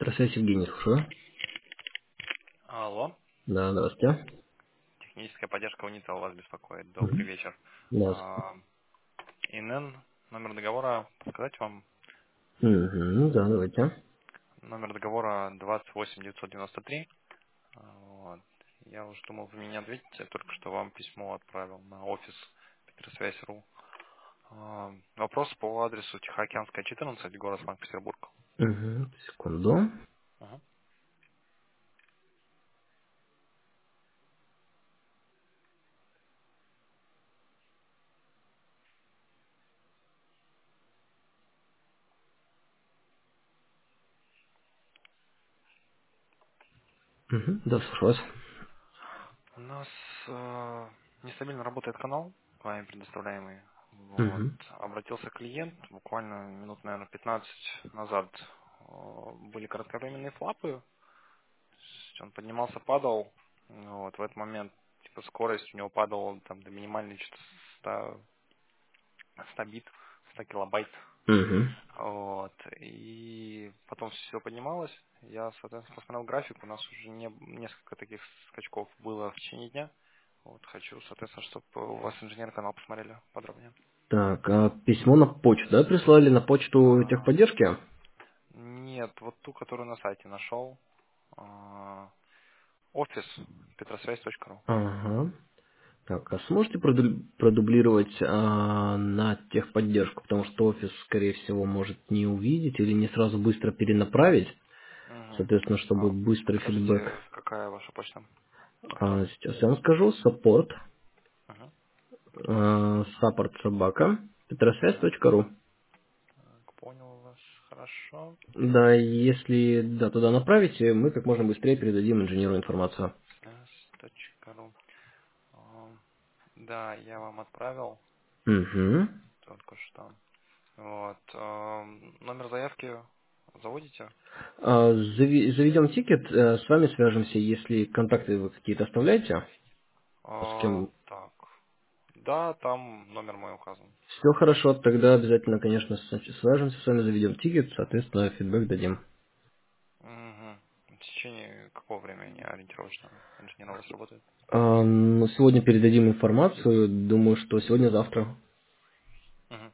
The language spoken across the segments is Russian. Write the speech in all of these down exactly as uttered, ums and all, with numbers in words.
Петросвязь, Евгений, слушаю. Алло, Да, здравствуйте. техническая поддержка Унител вас беспокоит. Добрый Мгм. вечер. Да. А, ИНН, номер договора, сказать вам, Угу, да, давайте. номер договора двадцать восемь девятьсот девяносто три. А, Вот. Я уже думал, вы мне ответите, только что вам письмо отправил на офис Петросвязь.ру. А, Вопрос по адресу Тихоокеанская, четырнадцать, город Санкт-Петербург. Угу, секунду. Ага. Угу, да, слушаю вас. У нас э, нестабильно работает канал, вами предоставляемый. Вот. Угу. Обратился клиент, буквально минут, наверное, пятнадцать назад э, были кратковременные флапы. То есть он поднимался, падал. Вот. В этот момент типа скорость у него падала там, до минимальной что-то ста, ста бит, ста килобайт. Угу. Вот. И потом все поднималось. Я, соответственно, посмотрел график. У нас уже не, несколько таких скачков было в течение дня. Вот хочу, соответственно, чтобы у вас инженер канал посмотрели подробнее. Так, а письмо на почту, да, прислали на почту А, техподдержки? нет, вот ту, которую на сайте нашел. А, офис петросвязь точка ру. Ага. Так, а сможете проду- продублировать а, на техподдержку, потому что офис, скорее всего, может не увидеть или не сразу быстро перенаправить, Угу. соответственно, чтобы А, быстрый фидбэк. подскажите, какая ваша почта? А, сейчас я вам скажу, support, Угу. а, support собака, петросвязь Угу. точка ру. Так, понял вас. Хорошо. Да, если да, туда направите, мы как можно быстрее передадим инженеру информацию. Связь.ру. А, да, я вам отправил Угу. только что. Вот. эм, Номер заявки заводите? А, зави- заведем тикет, э, с вами свяжемся, если контакты вы какие-то оставляете, с А, кем так. Да, там номер мой указан. все хорошо, тогда обязательно, конечно, с- свяжемся с вами, заведем тикет, соответственно, фидбэк дадим. Угу. В течение какого времени ориентировочно инженер у вас работает? А, ну, сегодня передадим информацию, думаю, что сегодня-завтра. Угу.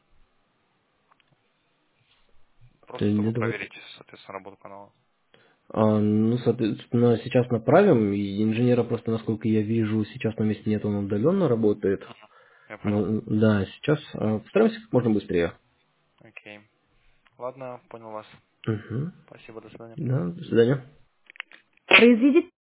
Просто чтобы Где-то вот. проверить, соответственно, работу канала. А, ну, соответственно, сейчас направим, и инженера просто, насколько я вижу, сейчас на месте нет, он удаленно работает. Я понял. Ну, да, сейчас а, постараемся как можно быстрее. Окей. Ладно, понял вас. Угу. Спасибо, до свидания. Да, до свидания. Произведите